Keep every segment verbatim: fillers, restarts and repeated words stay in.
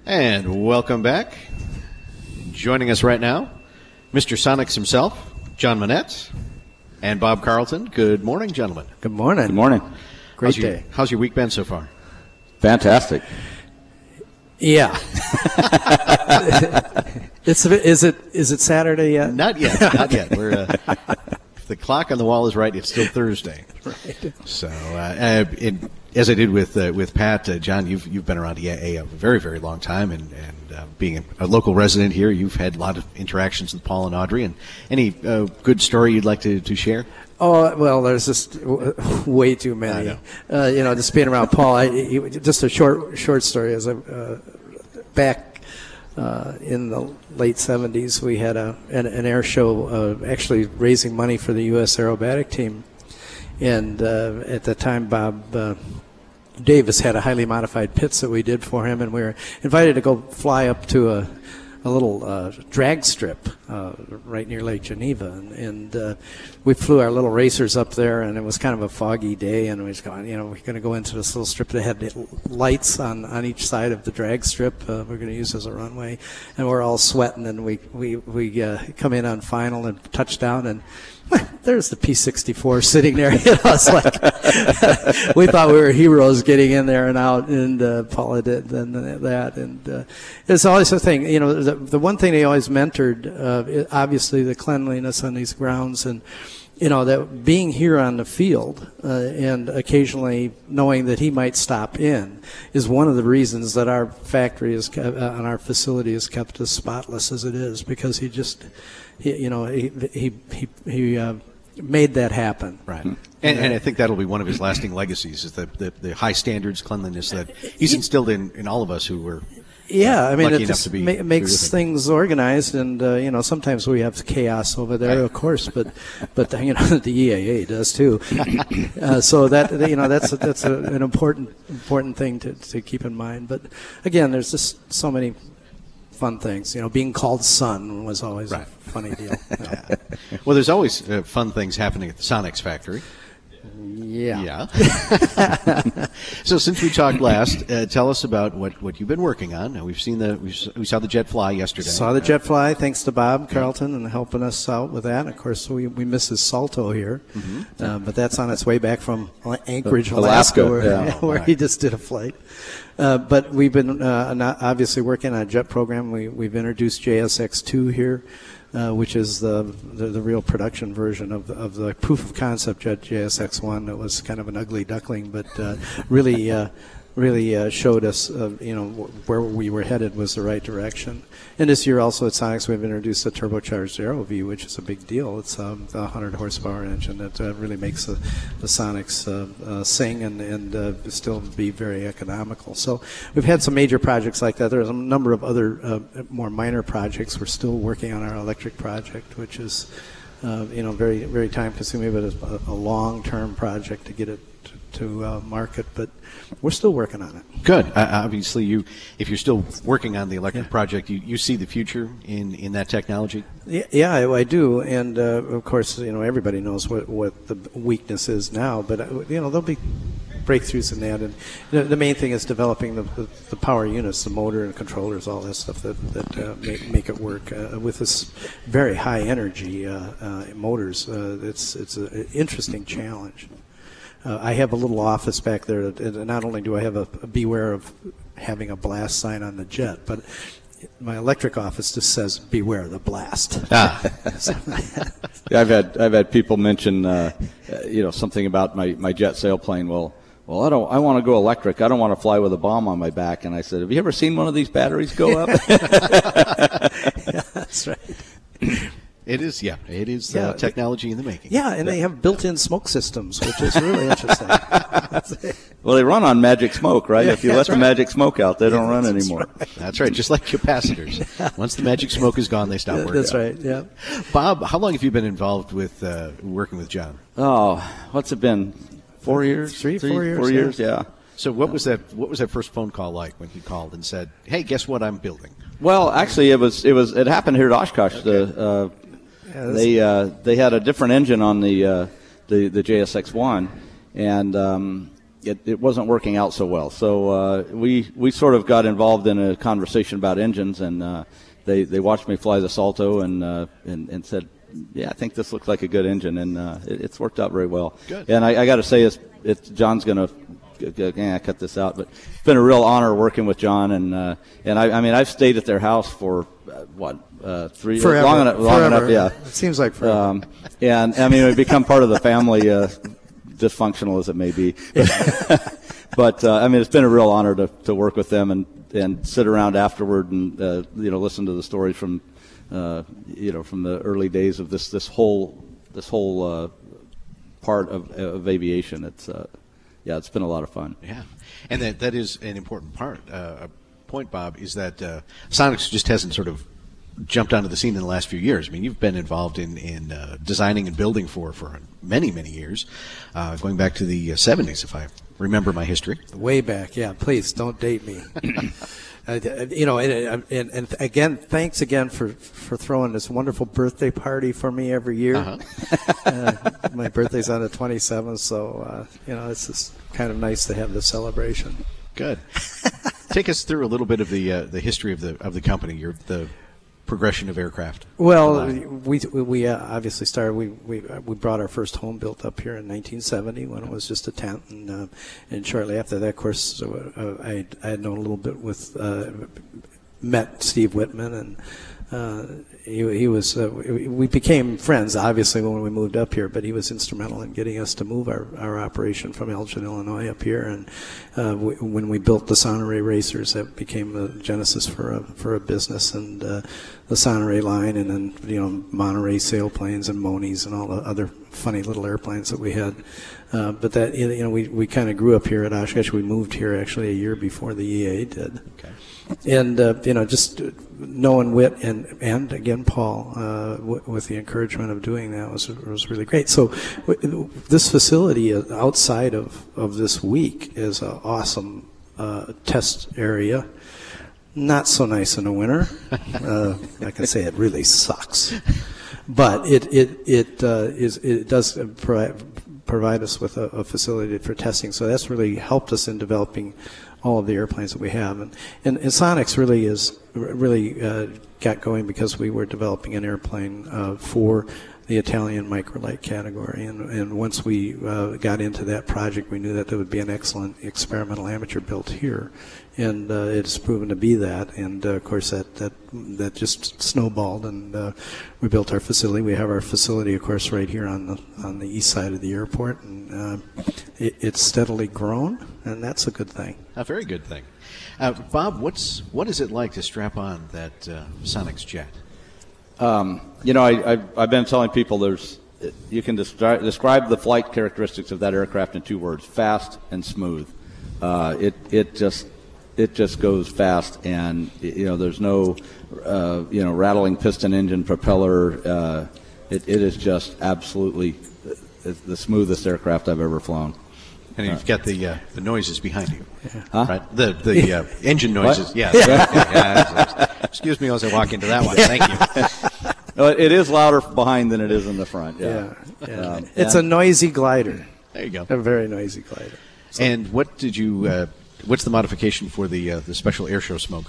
And welcome back. Joining us right now, Mister Sonics himself, John Monette, and Bob Carlton. Good morning, gentlemen. Good morning. Good morning. Great how's your, day. How's your week been so far? Fantastic. Yeah. it's a, is it is it Saturday yet? Not yet. Not yet. We're uh, if the clock on the wall is right, it's still Thursday. Right. So, uh, uh, it, as I did with uh, with Pat, uh, John, you've you've been around E I A a very very long time, and and uh, being a, a local resident here, you've had a lot of interactions with Paul and Audrey. And any uh, good story you'd like to, to share? Oh, well, there's just way too many. I know. Uh, you know, just being around Paul. I, he, just a short short story. As I uh, back uh, in the late seventies, we had a an, an air show, uh, actually raising money for the U S aerobatic team, and uh, at the time, Bob uh, Davis had a highly modified pits that we did for him, and we were invited to go fly up to a. a little uh, drag strip uh, right near Lake Geneva, and, and uh, we flew our little racers up there, and it was kind of a foggy day, and we was going, you know, we're going to go into this little strip that had lights on, on each side of the drag strip. Uh, we're going to use as a runway, and we're all sweating, and we we we uh, come in on final and touchdown, and there's the P sixty-four sitting there. You know, it's like we thought we were heroes getting in there and out, and uh, Paula did and that, and uh, it's always the thing. You know, the, the one thing they always mentored, uh, obviously, the cleanliness on these grounds, and you know that being here on the field uh, and occasionally knowing that he might stop in is one of the reasons that our factory is uh, and our facility is kept as spotless as it is, because he just. He, you know, he he he, he uh, made that happen. Right, and, and I think that'll be one of his lasting legacies is the the, the high standards, cleanliness that he's instilled in, in all of us who were. Yeah, uh, I mean, lucky it enough just to be, ma- makes things organized, and uh, you know, sometimes we have chaos over there, of course, but but you know, the E A A does too. uh, so that you know, that's that's a, an important important thing to to keep in mind. But again, there's just so many fun things. You know, being called son was always right. a funny deal. You know. Well, there's always uh, fun things happening at the Sonics factory. Yeah. Yeah. So since we talked last, uh, tell us about what, what you've been working on. Now, we've seen the we saw the jet fly yesterday. Saw the jet fly, thanks to Bob Carlton and helping us out with that. And of course, we we miss his Salto here, mm-hmm. uh, but that's on its way back from Anchorage, Alaska, Alaska where, yeah. where right. he just did a flight. Uh, but we've been uh, not obviously working on a jet program. We we've introduced J S X two here. Uh, which is the, the the real production version of of the proof of concept jet J S X one. That was kind of an ugly duckling, but uh, really uh, really uh, showed us uh, you know where we were headed was the right direction. And this year also at Sonics we've introduced a turbocharged AeroView, which is a big deal. It's um, a one hundred horsepower engine that uh, really makes the, the Sonics uh, uh, sing and and uh, still be very economical. So we've had some major projects like that. There's a number of other uh, more minor projects. We're still working on our electric project, which is uh, you know very very time consuming, but it's a, a long term project to get it to, to uh, market. But we're still working on it. Good. Uh, obviously, you if you're still working on the electric yeah. project, you, you see the future in, in that technology? Yeah, yeah I, I do. And, uh, of course, you know, everybody knows what, what the weakness is now. But, uh, you know, there'll be breakthroughs in that. And you know, the main thing is developing the, the, the power units, the motor and controllers, all that stuff that, that uh, make, make it work. Uh, with this very high energy uh, uh, motors, uh, it's, it's an interesting challenge. Uh, I have a little office back there. That, and not only do I have a, a beware of having a blast sign on the jet, but my electric office just says beware the blast. Ah. Yeah, I've had I've had people mention uh, you know something about my, my jet sailplane. Well, well, I don't. I want to go electric. I don't want to fly with a bomb on my back. And I said, have you ever seen one of these batteries go up? Yeah, that's right. It is, yeah. It is yeah, uh, technology in the making. Yeah, and they have built-in smoke systems, which is really interesting. Well, they run on magic smoke, right? Yeah, if you let right. the magic smoke out, they don't yeah, run that's anymore. Right. That's right. Just like capacitors. Once the magic smoke is gone, they stop working. That's right, yeah. Bob, how long have you been involved with uh, working with John? Oh, what's it been? Four years? Three, four years, Four yeah. years, yeah. So what was that? What was that first phone call like when he called and said, "Hey, guess what I'm building"? Well, actually, it was it was it happened here at Oshkosh. Okay. The, uh, Yeah, they uh, they had a different engine on the uh, the, the J S X one, and um, it, it wasn't working out so well. So uh, we we sort of got involved in a conversation about engines, and uh, they they watched me fly the Salto and uh, and and said, yeah, I think this looks like a good engine, and uh, it, it's worked out very well. Good. And I, I got to say, it's, it's John's going to. Yeah, I cut this out, but it's been a real honor working with John, and uh, and I, I mean I've stayed at their house for uh, what uh, three forever. long enough, long forever. enough, yeah. It seems like forever. Um, and I mean we've become part of the family, uh, dysfunctional as it may be. But uh, I mean it's been a real honor to, to work with them and, and sit around afterward and uh, you know listen to the stories from uh, you know from the early days of this this whole this whole uh, part of, of aviation. It's uh, Yeah, it's been a lot of fun. Yeah, and that that is an important part. Uh, a point, Bob, is that uh, Sonex just hasn't sort of jumped onto the scene in the last few years. I mean, you've been involved in in uh, designing and building for for many many years, uh, going back to the uh, seventies, if I remember my history. Way back, yeah. Please don't date me. Uh, you know, and, and, and again, thanks again for, for throwing this wonderful birthday party for me every year. Uh-huh. uh, my birthday's on the twenty-seventh, so uh, you know it's just kind of nice to have this celebration. Good. Take us through a little bit of the uh, the history of the of the company, your the progression of aircraft. Well, we we uh, obviously started. We we we brought our first home built up here in nineteen seventy when it was just a tent, and uh, and shortly after that, of course, uh, I I had known a little bit with uh, met Steve Whitman, and uh, he he was uh, we became friends obviously when we moved up here, but he was instrumental in getting us to move our, our operation from Elgin, Illinois, up here, and uh, we, when we built the Sonneray Racers, that became the genesis for a for a business, and uh, the Sonneray line, and then you know Monterey sailplanes and Monies and all the other funny little airplanes that we had. Uh, but that you know we we kind of grew up here at Oshkosh. We moved here actually a year before the E A did. Okay. And uh, you know, just knowing Whit and and again Paul, uh, w- with the encouragement of doing that was was really great. So w- this facility outside of, of this week is an awesome uh, test area. Not so nice in the winter. Uh, I can say it really sucks, but it it it uh, is it does provide provide us with a, a facility for testing. So that's really helped us in developing all of the airplanes that we have, and and, and Sonex really is really uh, got going because we were developing an airplane uh, for the Italian microlight category, and and once we uh, got into that project, we knew that there would be an excellent experimental amateur built here, and uh, it's proven to be that, and uh, of course that that that just snowballed, and uh, we built our facility. We have our facility, of course, right here on the on the east side of the airport, and uh, it, it's steadily grown, and that's a good thing. A very good thing. Uh, Bob, what's what is it like to strap on that uh, Sonex jet? Um, you know, I, I, I've been telling people there's you can describe, describe the flight characteristics of that aircraft in two words: fast and smooth. Uh, it it just it just goes fast, and you know there's no uh, you know rattling piston engine propeller. Uh, it it is just absolutely the smoothest aircraft I've ever flown. And you've got the uh, the noises behind you, Huh? right? The the uh, engine noises. Yeah. yeah, yeah. Excuse me as I walk into that one. Thank you. No, it is louder behind than it is in the front. Yeah, Yeah, yeah. Um, It's and- a noisy glider, There you go. a very noisy glider. And what did you? Uh, what's the modification for the uh, the special air show smoke?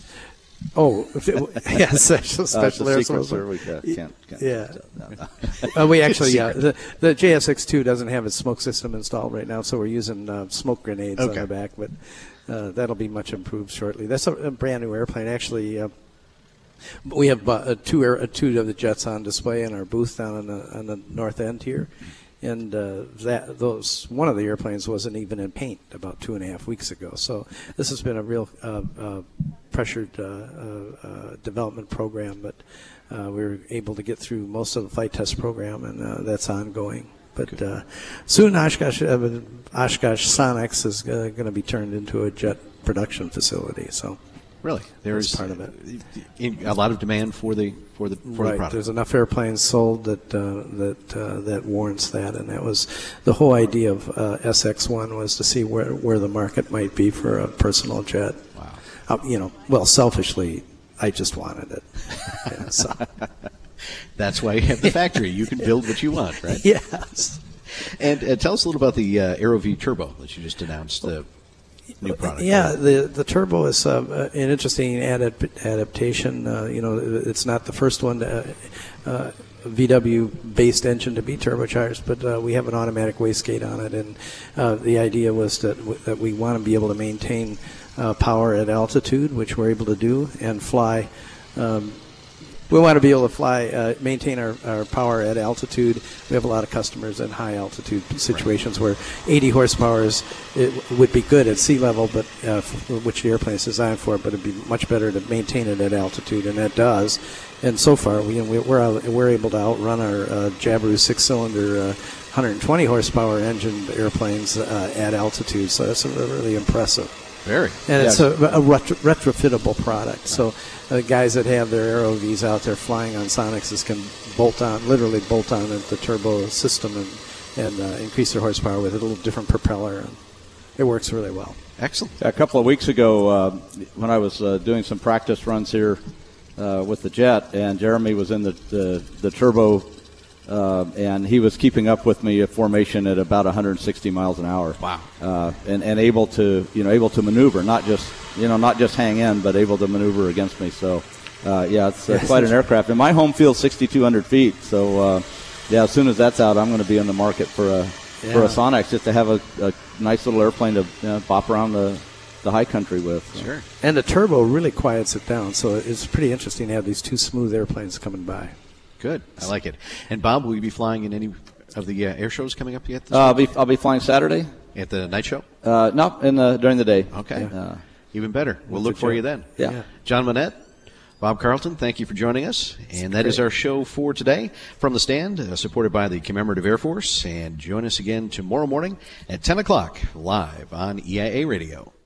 Oh, yeah, special, Uh, it's special a air secret, source. sir. We uh, can't, can't. Yeah. no, no. Uh, we actually, yeah, the, the J S X two doesn't have its smoke system installed right now, so we're using uh, smoke grenades Okay. on the back, but uh, that'll be much improved shortly. That's a, a brand new airplane. Actually, uh, we have uh, two air, uh, two of the jets on display in our booth down on the, on the north end here. And uh, that those one of the airplanes wasn't even in paint about two and a half weeks ago. So this has been a real uh, uh, pressured uh, uh, uh, development program, but uh, we were able to get through most of the flight test program, and uh, that's ongoing. But uh, soon Oshkosh, uh, Oshkosh Sonex is uh, going to be turned into a jet production facility. So Really, there's part of it. in- a lot of demand for the for the for the right, product. there's enough airplanes sold that uh, that uh, that warrants that, and that was the whole idea of uh, S X one was to see where where the market might be for a personal jet. Wow. Uh, you know, well, selfishly, I just wanted it. Yeah, so. That's why you have the factory. You can build what you want, right? Yes. And uh, tell us a little about the uh, AeroV Turbo that you just announced, the new product. Yeah, the the turbo is uh, an interesting adap- adaptation. Uh, you know, it's not the first one, to, uh, V W-based engine to be turbocharged, but uh, we have an automatic wastegate on it, and uh, the idea was that w- that we want to be able to maintain uh, power at altitude, which we're able to do, and fly. Um, We want to be able to fly, uh, maintain our, our power at altitude. We have a lot of customers in high altitude situations where eighty horsepower is, it would be good at sea level, but uh, f- which the airplane is designed for. But it'd be much better to maintain it at altitude, and that does. And so far, we we're out, we're able to outrun our uh, Jabiru six-cylinder, uh, one hundred twenty horsepower engine airplanes uh, at altitude. So that's really impressive. Very. And Yeah. it's a, a retro, retrofittable product. So uh, guys that have their AeroVs out there flying on Sonexes can bolt on, literally bolt on the turbo system and, and uh, increase their horsepower with a little different propeller. And it works really well. Excellent. A couple of weeks ago, uh, when I was uh, doing some practice runs here uh, with the jet, and Jeremy was in the, the, the turbo, uh, and he was keeping up with me at formation at about one hundred sixty miles an hour. Wow. Uh, and, and able to, you know, able to maneuver, not just, you know, not just hang in, but able to maneuver against me. So, uh, yeah, it's uh, quite an aircraft. And my home field's sixty-two hundred feet. So, uh, yeah, as soon as that's out, I'm going to be in the market for a Yeah. for a Sonex, just to have a, a nice little airplane to you know, bop around the, the high country with. So. Sure. And the turbo really quiets it down. So it's pretty interesting to have these two smooth airplanes coming by. Good. I like it. And Bob, will you be flying in any of the uh, air shows coming up yet this Uh, I'll week? be I'll be flying Saturday. At the night show? Uh, no, in the during the day. Okay. Uh, Even better. We'll look a for joke. you then. Yeah. Yeah. John Monette, Bob Carlton, thank you for joining us. And that is our show for today. From the Stand, uh, supported by the Commemorative Air Force. And join us again tomorrow morning at ten o'clock live on E I A Radio.